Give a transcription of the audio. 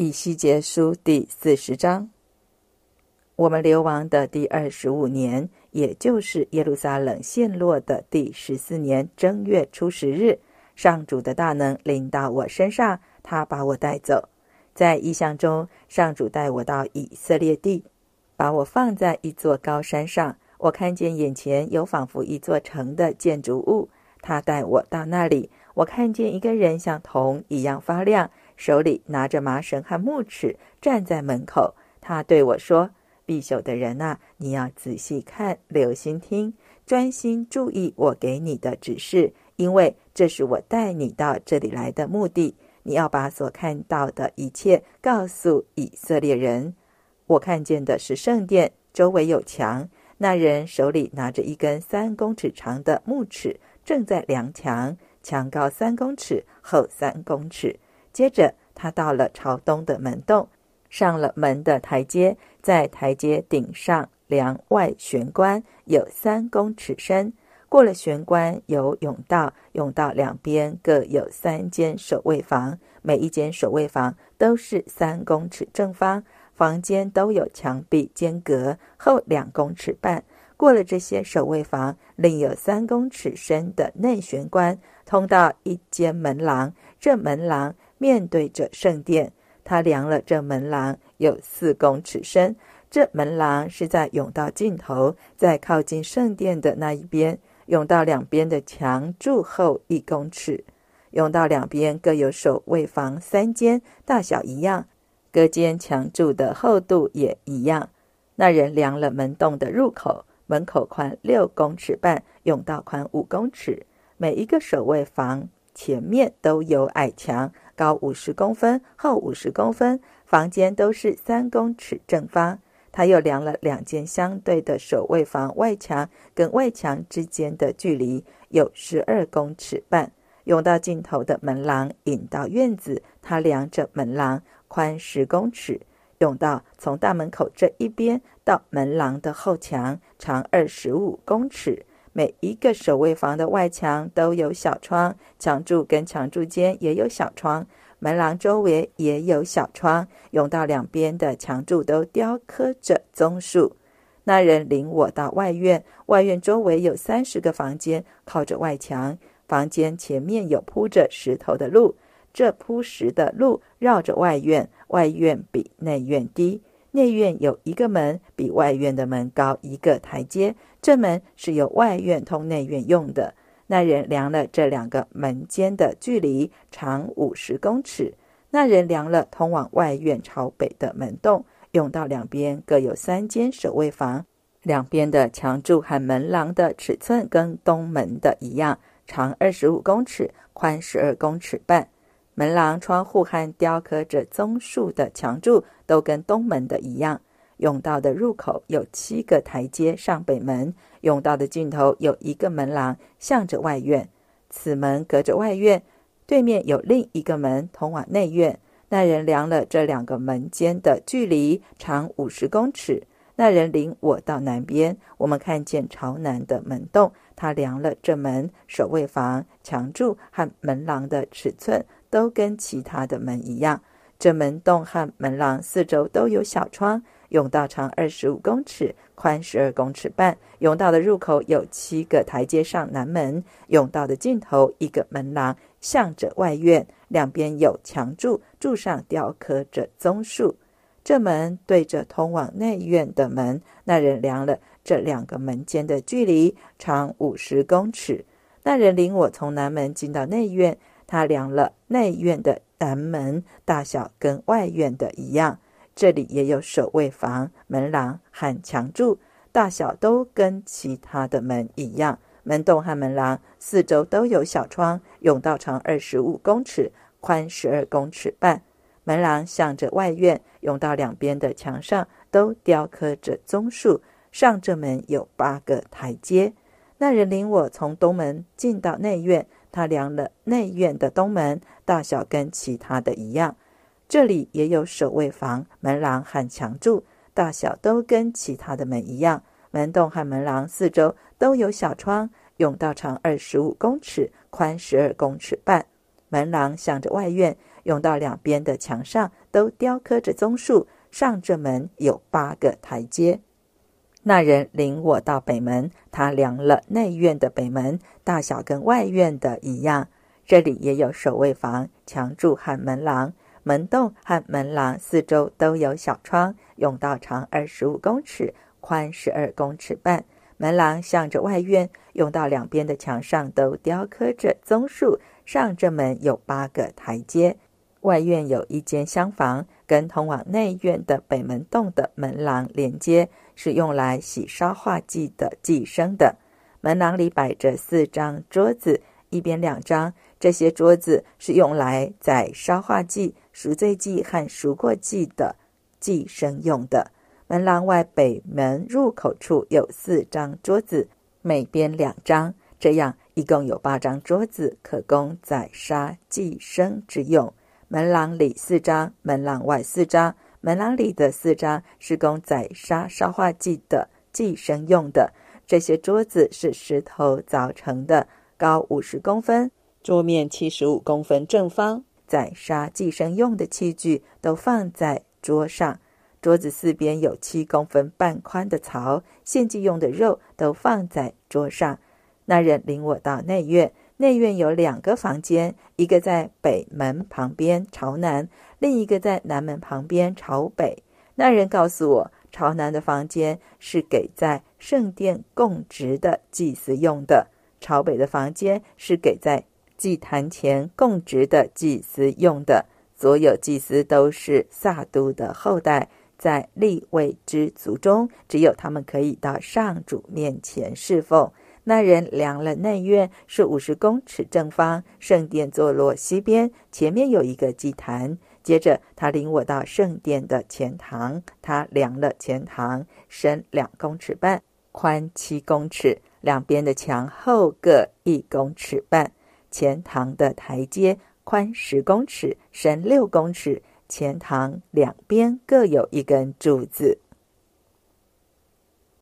以西结书第40章。我们流亡的第25年，也就是耶路撒冷陷落的第14年正月初10日，上主的大能临到我身上，他把我带走。在异象中，上主带我到以色列地，把我放在一座高山上，我看见眼前有仿佛一座城的建筑物。他带我到那里，我看见一个人像铜一样发亮，手里拿着麻绳和木尺，站在门口。他对我说：必朽的人啊，你要仔细看，留心听，专心注意我给你的指示，因为这是我带你到这里来的目的。你要把所看到的一切告诉以色列人。我看见的是圣殿，周围有墙，那人手里拿着一根3公尺长的木尺，正在量墙，墙高3公尺，厚3公尺。接着他到了朝东的门洞，上了门的台阶，在台阶顶上量外玄关，有3公尺深。过了玄关有甬道，甬道两边各有3间守卫房，每一间守卫房都是3公尺正方，房间都有墙壁间隔，厚2公尺半。过了这些守卫房，另有3公尺深的内玄关，通到一间门廊，这门廊面对着圣殿。他量了这门廊有4公尺深，这门廊是在甬道尽头，在靠近圣殿的那一边。甬道两边的墙柱厚1公尺，甬道两边各有守卫房3间，大小一样，各间墙柱的厚度也一样。那人量了门洞的入口，门口宽6公尺半，甬道宽5公尺。每一个守卫房前面都有矮墙，高50公分，厚50公分，房间都是3公尺正方。他又量了2间相对的守卫房外墙跟外墙之间的距离，有12公尺半。甬道尽头的门廊引到院子，他量着门廊宽10公尺。甬道从大门口这一边到门廊的后墙，长25公尺。每一个守卫房的外墙都有小窗，墙柱跟墙柱间也有小窗，门廊周围也有小窗，甬道两边的墙柱都雕刻着棕树。那人领我到外院，外院周围有30个房间，靠着外墙，房间前面有铺着石头的路，这铺石的路绕着外院，外院比内院低，内院有一个门，比外院的门高1个台阶，这门是由外院通内院用的。那人量了这2个门间的距离，长50公尺。那人量了通往外院朝北的门洞，甬道两边各有3间守卫房，两边的墙柱和门廊的尺寸跟东门的一样，长25公尺，宽12公尺半。门廊、窗户和雕刻着棕树的墙柱都跟东门的一样。甬道的入口有7个台阶上北门，甬道的尽头有一个门廊，向着外院。此门隔着外院，对面有另一个门通往内院。那人量了这2个门间的距离，长50公尺。那人领我到南边，我们看见朝南的门洞，他量了这门、守卫房、墙柱和门廊的尺寸，都跟其他的门一样。这门洞和门廊四周都有小窗，甬道长25公尺，宽12公尺半。甬道的入口有7个台阶上南门，甬道的尽头一个门廊，向着外院，两边有墙柱，柱上雕刻着棕树。这门对着通往内院的门，那人量了这2个门间的距离，长50公尺。那人领我从南门进到内院，他量了内院的南门，大小跟外院的一样。这里也有守卫房、门廊和墙柱，大小都跟其他的门一样。门洞和门廊四周都有小窗，甬道长25公尺，宽12公尺半。门廊向着外院，甬道两边的墙上都雕刻着棕树，上这门有8个台阶。那人领我从东门进到内院，他量了内院的东门，大小跟其他的一样。这里也有守卫房、门廊和墙柱，大小都跟其他的门一样。门洞和门廊四周都有小窗，甬道长25公尺，宽12公尺半。门廊向着外院， 用到两边的墙上都雕刻着棕树，上这门有8个台阶。那人领我到北门，他量了内院的北门，大小跟外院的一样。这里也有守卫房、墙柱和门廊，门洞和门廊四周都有小窗，甬道长25公尺，宽12公尺半。门廊向着外院，甬道两边的墙上都雕刻着棕树，上这门有8个台阶。外院有一间厢房，跟通往内院的北门洞的门廊连接，是用来洗烧化祭的祭牲的。门廊里摆着4张桌子，一边2张，这些桌子是用来宰烧化祭、赎罪祭和赎过祭的祭牲用的。门廊外北门入口处有4张桌子，每边2张，这样一共有8张桌子，可供宰杀祭牲之用。门廊里4张，门廊外4张，门廊里的4张是供宰杀烧化祭的祭牲用的。这些桌子是石头凿成的，高50公分，桌面75公分正方，宰杀祭牲用的器具都放在桌上。桌子4边有7公分半宽的槽，献祭用的肉都放在桌上。那人领我到内院，内院有2个房间，一个在北门旁边朝南，另一个在南门旁边朝北。那人告诉我，朝南的房间是给在圣殿供职的祭司用的，朝北的房间是给在祭坛前供职的祭司用的。所有祭司都是撒督的后代，在利未之族中，只有他们可以到上主面前侍奉。那人量了内院是50公尺正方，圣殿坐落西边，前面有一个祭坛。接着他领我到圣殿的前堂，他量了前堂，深2公尺半，宽7公尺，两边的墙厚各1公尺半。前堂的台阶宽10公尺，深6公尺，前堂两边各有一根柱子。